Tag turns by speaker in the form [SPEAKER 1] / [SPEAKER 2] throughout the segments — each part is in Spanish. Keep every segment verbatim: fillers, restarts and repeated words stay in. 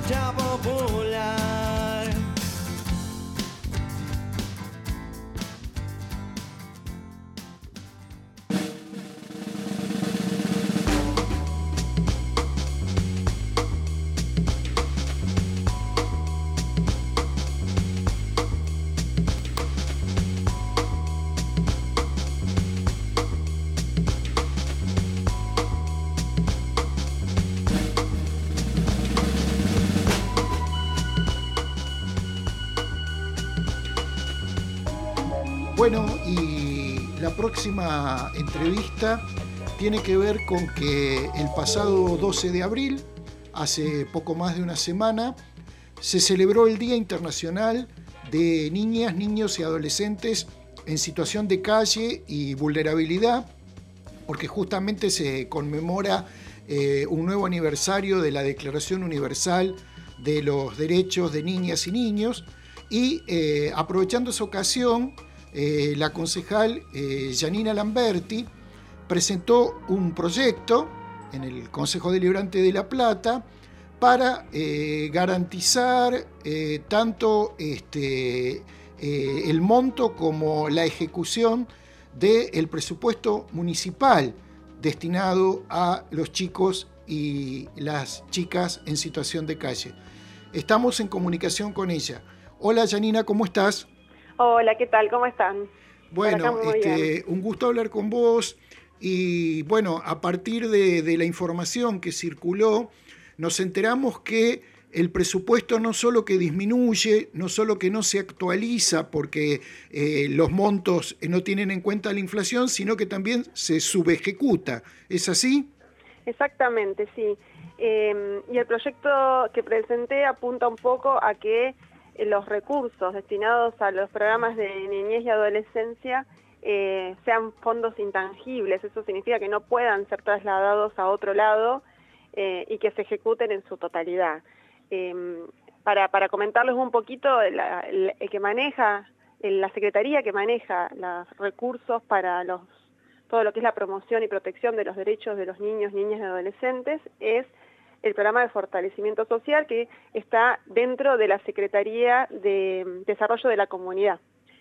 [SPEAKER 1] marcha popular.
[SPEAKER 2] Bueno, y la próxima entrevista tiene que ver con que el pasado doce de abril, hace poco más de una semana, se celebró el Día Internacional de Niñas, Niños y Adolescentes en situación de calle y vulnerabilidad, porque justamente se conmemora eh, un nuevo aniversario de la Declaración Universal de los Derechos de Niñas y Niños, y eh, aprovechando esa ocasión, Eh, la concejal eh, Janina Lamberti presentó un proyecto en el Consejo Deliberante de La Plata para eh, garantizar eh, tanto este, eh, el monto como la ejecución del presupuesto municipal destinado a los chicos y las chicas en situación de calle. Estamos en comunicación con ella. Hola Janina, ¿cómo estás?
[SPEAKER 3] Hola, ¿qué tal? ¿Cómo están?
[SPEAKER 2] Bueno, este, un gusto hablar con vos y bueno, a partir de, de la información que circuló, nos enteramos que el presupuesto no solo que disminuye, no solo que no se actualiza porque eh, los montos no tienen en cuenta la inflación, sino que también se subejecuta. ¿Es así?
[SPEAKER 3] Exactamente, sí. Eh, y el proyecto que presenté apunta un poco a que los recursos destinados a los programas de niñez y adolescencia eh, sean fondos intangibles. Eso significa que no puedan ser trasladados a otro lado eh, y que se ejecuten en su totalidad. Eh, para, para comentarles un poquito, la, el, el que maneja, la secretaría que maneja los recursos para los, todo lo que es la promoción y protección de los derechos de los niños, niñas y adolescentes es el programa de fortalecimiento social que está dentro de la Secretaría de Desarrollo de la Comunidad.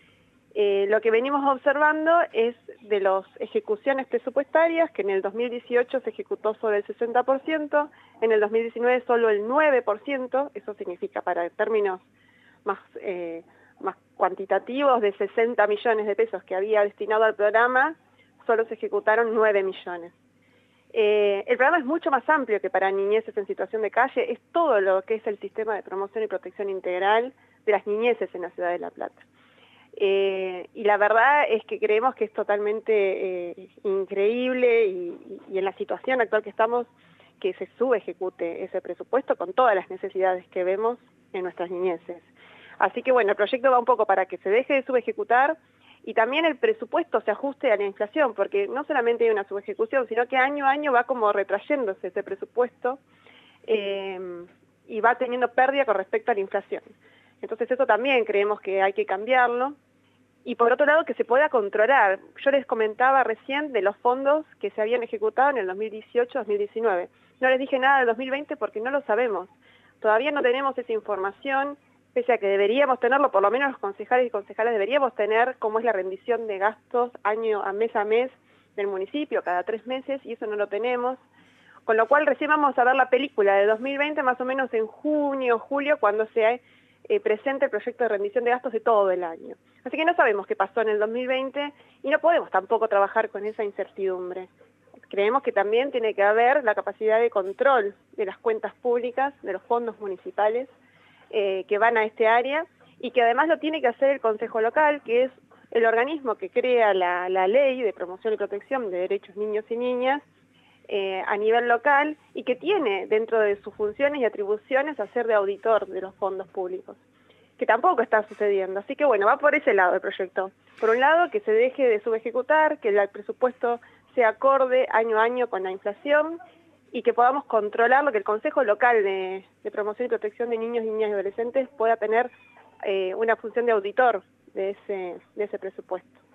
[SPEAKER 3] Eh, lo que venimos observando es de las ejecuciones presupuestarias, que en el dos mil dieciocho se ejecutó sobre el sesenta por ciento, en el dos mil diecinueve solo el nueve por ciento, eso significa para términos más, eh, más cuantitativos, de sesenta millones de pesos que había destinado al programa, solo se ejecutaron nueve millones. Eh, el programa es mucho más amplio que para niñeces en situación de calle, es todo lo que es el sistema de promoción y protección integral de las niñeces en la ciudad de La Plata. Eh, y la verdad es que creemos que es totalmente eh, increíble y, y en la situación actual que estamos, que se subejecute ese presupuesto con todas las necesidades que vemos en nuestras niñeces. Así que bueno, el proyecto va un poco para que se deje de subejecutar y también el presupuesto se ajuste a la inflación, porque no solamente hay una subejecución, sino que año a año va como retrayéndose ese presupuesto eh, y va teniendo pérdida con respecto a la inflación. Entonces eso también creemos que hay que cambiarlo. Y por otro lado, que se pueda controlar. Yo les comentaba recién de los fondos que se habían ejecutado en el dos mil dieciocho dos mil diecinueve. No les dije nada del dos mil veinte porque no lo sabemos. Todavía no tenemos esa información, pese a que deberíamos tenerlo, por lo menos los concejales y concejales deberíamos tener cómo es la rendición de gastos año a mes a mes del municipio, cada tres meses, y eso no lo tenemos. Con lo cual recién vamos a ver la película de dos mil veinte, más o menos en junio, julio, cuando se eh, presente el proyecto de rendición de gastos de todo el año. Así que no sabemos qué pasó en el dos mil veinte y no podemos tampoco trabajar con esa incertidumbre. Creemos que también tiene que haber la capacidad de control de las cuentas públicas, de los fondos municipales eh, que van a este área, y que además lo tiene que hacer el Consejo Local, que es el organismo que crea la, la ley de promoción y protección de derechos niños y niñas eh, a nivel local, y que tiene dentro de sus funciones y atribuciones hacer de auditor de los fondos públicos, que tampoco está sucediendo. Así que bueno, va por ese lado el proyecto. Por un lado, que se deje de subejecutar, que el presupuesto sea acorde año a año con la inflación y que podamos controlar lo que el Consejo Local de, de Promoción y Protección de Niños, Niñas y Adolescentes pueda tener eh, una función de auditor de ese, de ese presupuesto.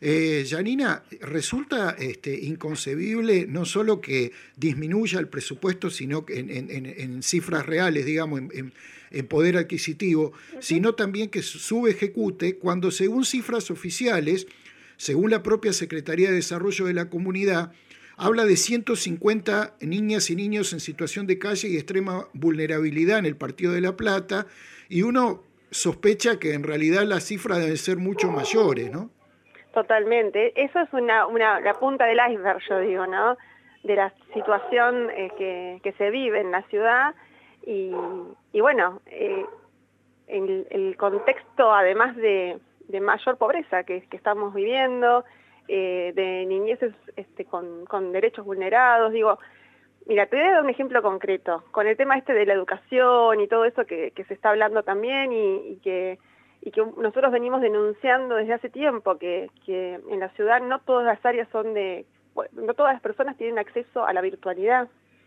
[SPEAKER 2] Eh, Janina, resulta este, inconcebible no solo que disminuya el presupuesto, sino que en, en, en, en cifras reales, digamos, en, en, en poder adquisitivo, uh-huh. sino también que subejecute cuando, según cifras oficiales, según la propia Secretaría de Desarrollo de la Comunidad, habla de ciento cincuenta niñas y niños en situación de calle y extrema vulnerabilidad en el Partido de La Plata, y uno sospecha que en realidad las cifras deben ser mucho mayores, ¿no?
[SPEAKER 3] Totalmente. Eso es una, una la punta del iceberg, yo digo, ¿no? De la situación eh, que, que se vive en la ciudad y, y bueno, eh, el, el contexto además de, de mayor pobreza que, que estamos viviendo, eh, de niñeces este, con, con derechos vulnerados, digo, mira, te voy a dar un ejemplo concreto, con el tema este de la educación y todo eso que, que se está hablando también y, y que y que nosotros venimos denunciando desde hace tiempo, que, que en la ciudad no todas las áreas son de, no todas las personas tienen acceso a la virtualidad.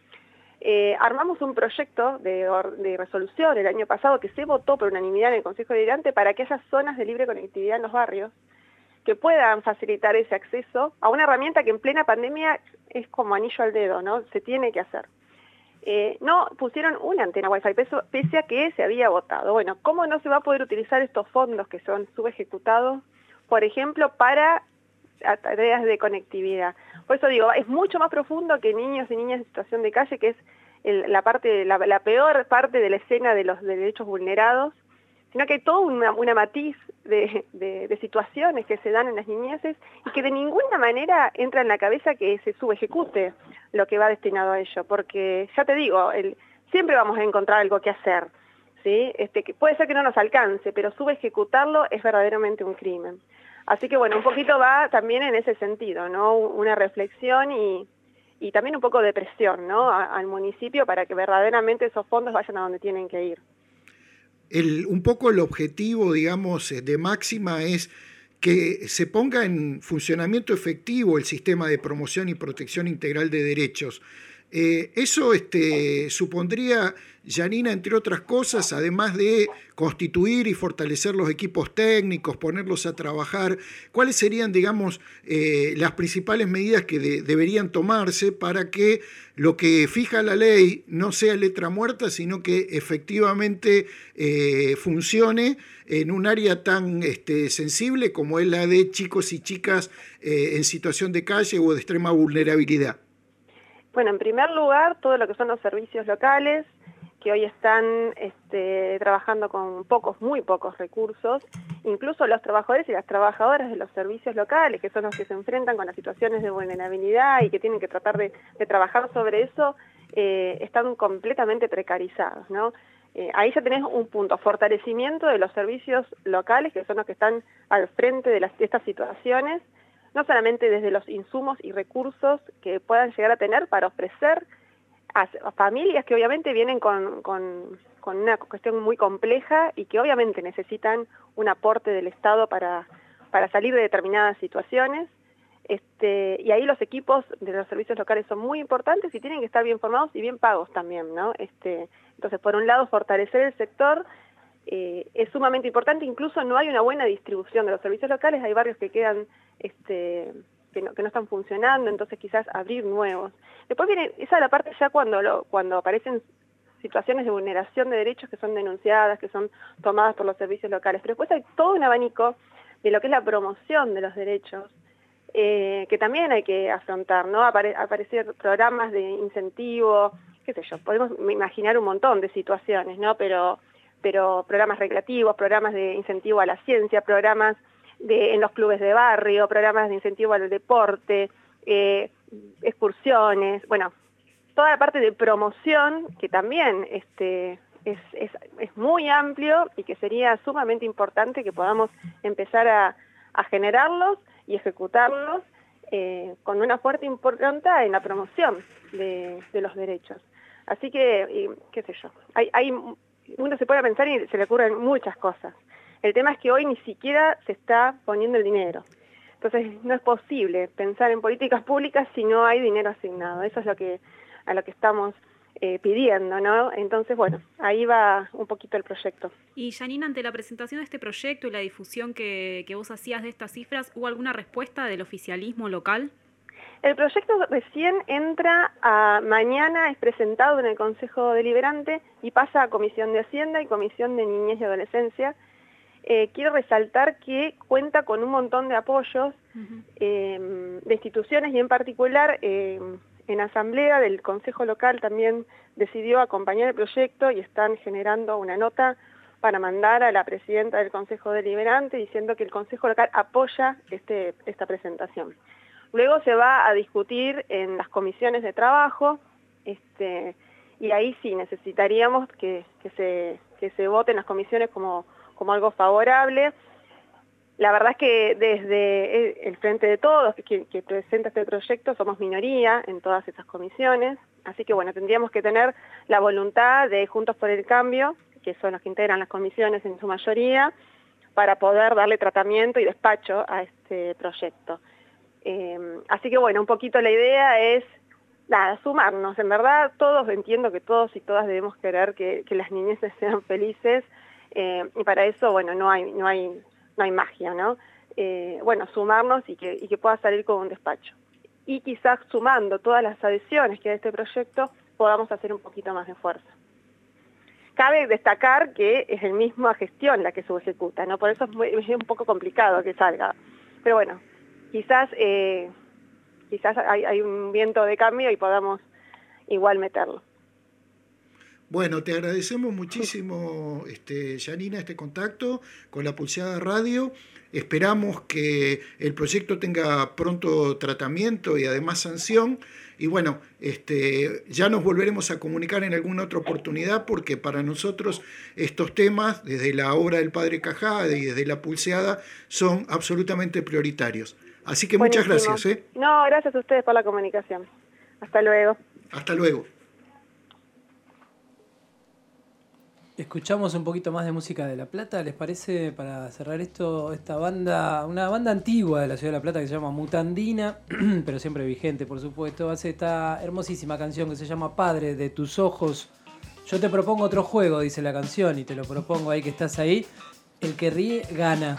[SPEAKER 3] Eh, armamos un proyecto de, de resolución el año pasado que se votó por unanimidad en el Consejo Deliberante para que haya zonas de libre conectividad en los barrios, que puedan facilitar ese acceso a una herramienta que en plena pandemia es como anillo al dedo, ¿no? Se tiene que hacer. Eh, no pusieron una antena Wi-Fi, pese a que se había votado. Bueno, ¿cómo no se va a poder utilizar estos fondos que son subejecutados, por ejemplo, para tareas de conectividad? Por eso digo, es mucho más profundo que niños y niñas en situación de calle, que es el, la, parte, la, la peor parte de la escena de los de derechos vulnerados, sino que hay toda una, una matiz de, de, de situaciones que se dan en las niñeces y que de ninguna manera entra en la cabeza que se subejecute lo que va destinado a ello, porque ya te digo, el, siempre vamos a encontrar algo que hacer, ¿sí? Este, que puede ser que no nos alcance, pero subejecutarlo es verdaderamente un crimen. Así que bueno, un poquito va también en ese sentido, ¿no? Una reflexión y, y también un poco de presión, ¿no? A, al municipio para que verdaderamente esos fondos vayan a donde tienen que ir.
[SPEAKER 2] El, un poco el objetivo, digamos, de Máxima es que se ponga en funcionamiento efectivo el sistema de promoción y protección integral de derechos. Eh, eso este, supondría, Janina, entre otras cosas, además de constituir y fortalecer los equipos técnicos, ponerlos a trabajar, ¿cuáles serían, digamos, eh, las principales medidas que de, deberían tomarse para que lo que fija la ley no sea letra muerta, sino que efectivamente eh, funcione en un área tan este, sensible como es la de chicos y chicas eh, en situación de calle o de extrema vulnerabilidad?
[SPEAKER 3] Bueno, en primer lugar, todo lo que son los servicios locales, que hoy están este, trabajando con pocos, muy pocos recursos, incluso los trabajadores y las trabajadoras de los servicios locales, que son los que se enfrentan con las situaciones de vulnerabilidad y que tienen que tratar de, de trabajar sobre eso, eh, están completamente precarizados, ¿no? Eh, ahí ya tenés un punto, fortalecimiento de los servicios locales, que son los que están al frente de, las, de estas situaciones, no solamente desde los insumos y recursos que puedan llegar a tener para ofrecer a, a familias que obviamente vienen con, con, con una cuestión muy compleja y que obviamente necesitan un aporte del Estado para, para salir de determinadas situaciones. Este, y ahí los equipos de los servicios locales son muy importantes y tienen que estar bien formados y bien pagos también, ¿no? Este, entonces, por un lado, fortalecer el sector eh, es sumamente importante. Incluso no hay una buena distribución de los servicios locales, hay barrios que quedan este, que, no, que no están funcionando, entonces quizás abrir nuevos. Después viene, esa es la parte ya cuando, lo, cuando aparecen situaciones de vulneración de derechos que son denunciadas, que son tomadas por los servicios locales, pero después hay todo un abanico de lo que es la promoción de los derechos, eh, que también hay que afrontar, ¿no? Apare, aparecer programas de incentivo, qué sé yo, podemos imaginar un montón de situaciones, ¿no? Pero, pero programas recreativos, programas de incentivo a la ciencia, programas de, en los clubes de barrio, programas de incentivo al deporte, eh, excursiones, bueno, toda la parte de promoción que también este, es, es, es muy amplio y que sería sumamente importante que podamos empezar a, a generarlos y ejecutarlos eh, con una fuerte importancia en la promoción de, de los derechos. Así que, y, qué sé yo, hay, hay, uno se puede pensar y se le ocurren muchas cosas. El tema es que hoy ni siquiera se está poniendo el dinero. Entonces no es posible pensar en políticas públicas si no hay dinero asignado. Eso es lo que a lo que estamos eh, pidiendo, ¿no? Entonces, bueno, ahí va un poquito el proyecto.
[SPEAKER 4] Y Janina, ante la presentación de este proyecto y la difusión que, que vos hacías de estas cifras, ¿hubo alguna respuesta del oficialismo local?
[SPEAKER 3] El proyecto recién entra a mañana, es presentado en el Consejo Deliberante y pasa a Comisión de Hacienda y Comisión de Niñez y Adolescencia. Eh, quiero resaltar que cuenta con un montón de apoyos uh-huh. eh, de instituciones y en particular eh, en asamblea del Consejo Local también decidió acompañar el proyecto y están generando una nota para mandar a la presidenta del Consejo Deliberante diciendo que el Consejo Local apoya este, esta presentación. Luego se va a discutir en las comisiones de trabajo este, y ahí sí necesitaríamos que, que, se, que se vote en las comisiones como, como algo favorable. La verdad es que desde el Frente de Todos, que, que presenta este proyecto, somos minoría en todas esas comisiones, así que bueno, tendríamos que tener la voluntad de Juntos por el Cambio, que son los que integran las comisiones en su mayoría, para poder darle tratamiento y despacho a este proyecto. Eh, así que bueno, un poquito la idea es, nada, sumarnos. En verdad, todos, entiendo que todos y todas debemos querer que, que las niñeces sean felices, eh, y para eso, bueno, no hay, no hay, no hay magia, ¿no? Eh, bueno, sumarnos y que, y que pueda salir con un despacho. Y quizás sumando todas las adhesiones que hay a este proyecto, podamos hacer un poquito más de fuerza. Cabe destacar que es el misma gestión la que se ejecuta, ¿no? Por eso es, muy, es un poco complicado que salga. Pero bueno, quizás eh, quizás hay, hay un viento de cambio y podamos igual meterlo.
[SPEAKER 2] Bueno, te agradecemos muchísimo, este, Janina, este contacto con la Pulseada Radio. Esperamos que el proyecto tenga pronto tratamiento y además sanción. Y bueno, este, ya nos volveremos a comunicar en alguna otra oportunidad porque para nosotros estos temas, desde la obra del Padre Cajade y desde la Pulseada, son absolutamente prioritarios. Así que
[SPEAKER 3] Buenísimo.
[SPEAKER 2] Muchas gracias. ¿eh?
[SPEAKER 3] No, gracias a ustedes por la comunicación. Hasta luego.
[SPEAKER 2] Hasta luego.
[SPEAKER 5] Escuchamos un poquito más de música de La Plata, ¿les parece? Para cerrar esto, esta banda, una banda antigua de la ciudad de La Plata que se llama Mutandina, pero siempre vigente, por supuesto, hace esta hermosísima canción que se llama Padre de tus ojos. Yo te propongo otro juego, dice la canción, y te lo propongo ahí que estás ahí. El que ríe, gana.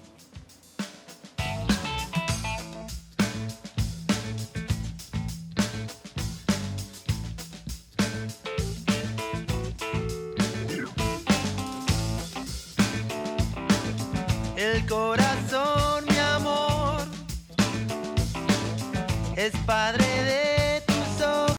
[SPEAKER 1] El corazón, mi amor, es padre de